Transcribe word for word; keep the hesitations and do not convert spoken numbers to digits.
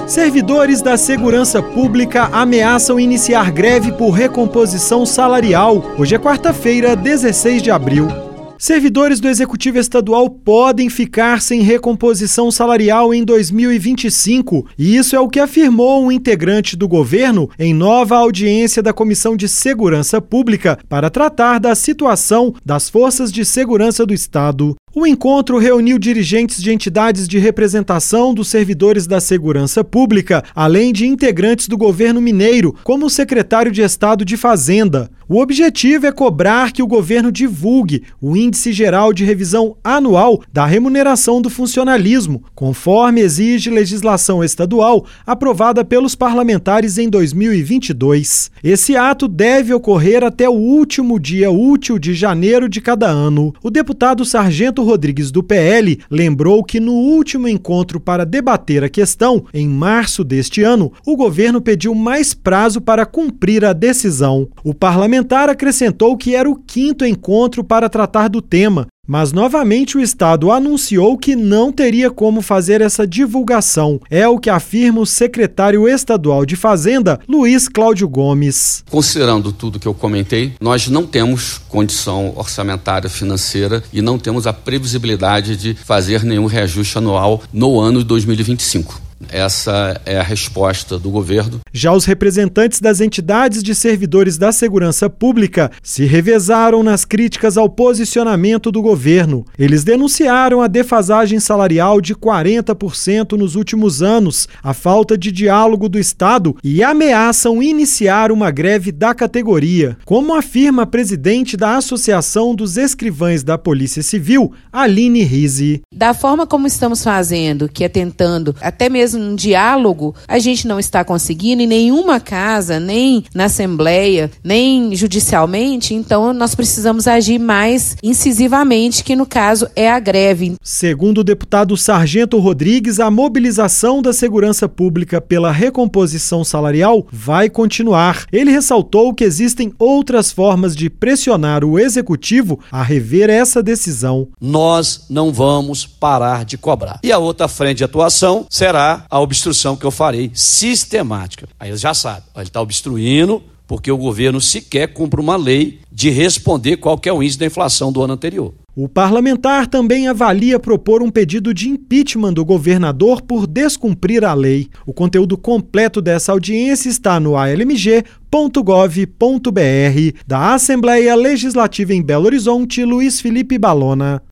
Servidores da segurança pública ameaçam iniciar greve por recomposição salarial. Hoje é quarta-feira, dezesseis de abril. Servidores do Executivo Estadual podem ficar sem recomposição salarial em dois mil e vinte e cinco, e isso é o que afirmou um integrante do governo em nova audiência da Comissão de Segurança Pública para tratar da situação das forças de segurança do Estado. O encontro reuniu dirigentes de entidades de representação dos servidores da segurança pública, além de integrantes do governo mineiro, como o secretário de Estado de Fazenda. O objetivo é cobrar que o governo divulgue o Índice Geral de Revisão Anual da Remuneração do Funcionalismo, conforme exige legislação estadual aprovada pelos parlamentares em dois mil e vinte e dois. Esse ato deve ocorrer até o último dia útil de janeiro de cada ano. O deputado Sargento Rodrigues, do P L, lembrou que no último encontro para debater a questão, em março deste ano, o governo pediu mais prazo para cumprir a decisão. O parlamentar acrescentou que era o quinto encontro para tratar do tema, mas novamente o Estado anunciou que não teria como fazer essa divulgação. É o que afirma o secretário estadual de Fazenda, Luiz Cláudio Gomes. Considerando tudo que eu comentei, nós não temos condição orçamentária financeira e não temos a previsibilidade de fazer nenhum reajuste anual no ano de dois mil e vinte e cinco. Essa é a resposta do governo. Já os representantes das entidades de servidores da segurança pública se revezaram nas críticas ao posicionamento do governo. Eles denunciaram a defasagem salarial de quarenta por cento nos últimos anos, a falta de diálogo do Estado e ameaçam iniciar uma greve da categoria. Como afirma a presidente da Associação dos Escrivães da Polícia Civil, Aline Rizzi. Da forma como estamos fazendo, que é tentando até mesmo um diálogo, a gente não está conseguindo em nenhuma casa, nem na Assembleia, nem judicialmente, então nós precisamos agir mais incisivamente, que no caso é a greve. Segundo o deputado Sargento Rodrigues, a mobilização da segurança pública pela recomposição salarial vai continuar. Ele ressaltou que existem outras formas de pressionar o Executivo a rever essa decisão. Nós não vamos parar de cobrar. E a outra frente de atuação será a obstrução que eu farei sistemática. Aí eles já sabem, ele está obstruindo porque o governo sequer cumpre uma lei de responder qual que é o índice da inflação do ano anterior. O parlamentar também avalia propor um pedido de impeachment do governador por descumprir a lei. O conteúdo completo dessa audiência está no a l m g ponto gov ponto b r. Da Assembleia Legislativa em Belo Horizonte, Luiz Felipe Balona.